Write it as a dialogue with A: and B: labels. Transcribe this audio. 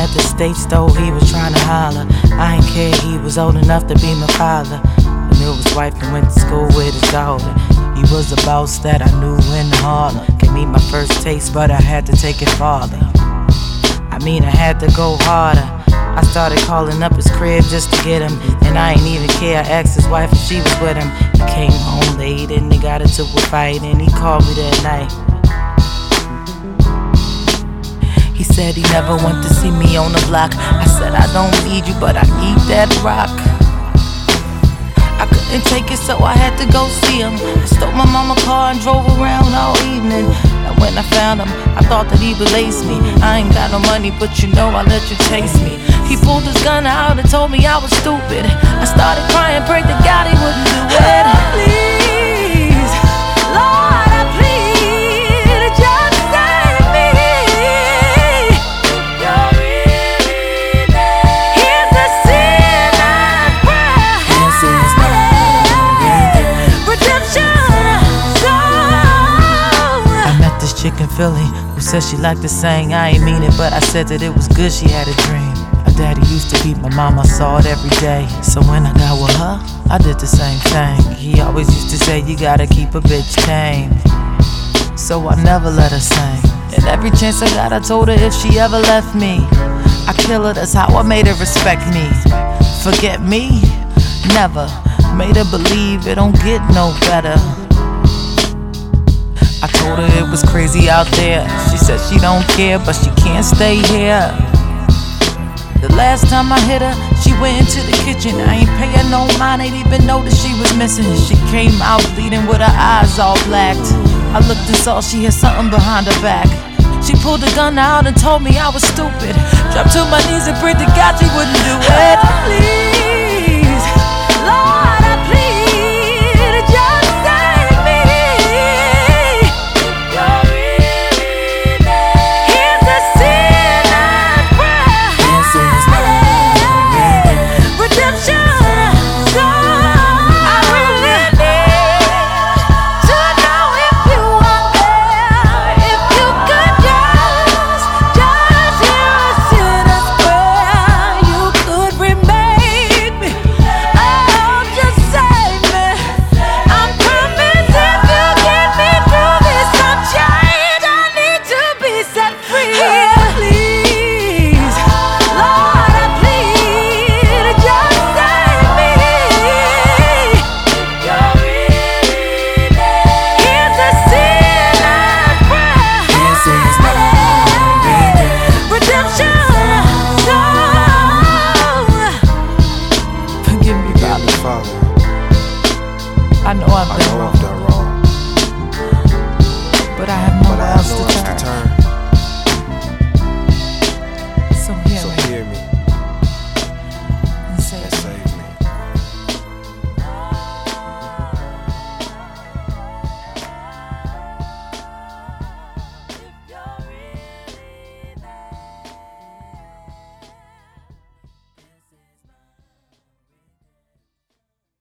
A: at the state store, he was trying to holler. I ain't care, he was old enough to be my father. I knew his wife and went to school with his daughter. He was a boss that I knew in Harlem. Gave me my first taste, but I had to take it farther. I had to go harder. I started calling up his crib just to get him, and I ain't even care. I asked his wife if she was with him. He came home late and they got into a fight, and he called me that night. He said he never went to see me on the block. I said I don't need you, but I need that rock. I couldn't take it, so I had to go see him. I stole my mama's car and drove around all evening. And when I found him, I thought that he would lace me. I ain't got no money, but you know I let you chase me. He pulled his gun out and told me I was stupid. I started crying, prayed to God he wouldn't do it. Please, Lord, I plead, just save me. You're really there. Here's the sinner's prayer. Redemption. I met this chick in Philly who said she liked to sing. I ain't mean it, but I said that it was good. She had a dream. Daddy used to beat my mom, I saw it every day. So when I got with her, I did the same thing. He always used to say, you gotta keep a bitch tame. So I never let her sing. And every chance I got, I told her if she ever left me, I kill her, that's how I made her respect me. Forget me? Never. Made her believe it don't get no better. I told her it was crazy out there. She said she don't care, but she can't stay here. The last time I hit her, she went into the kitchen. I ain't paying no mind, ain't even noticed she was missing. She came out bleeding with her eyes all blacked. I looked and saw she had something behind her back. She pulled the gun out and told me I was stupid. Dropped to my knees and prayed to God she wouldn't do it.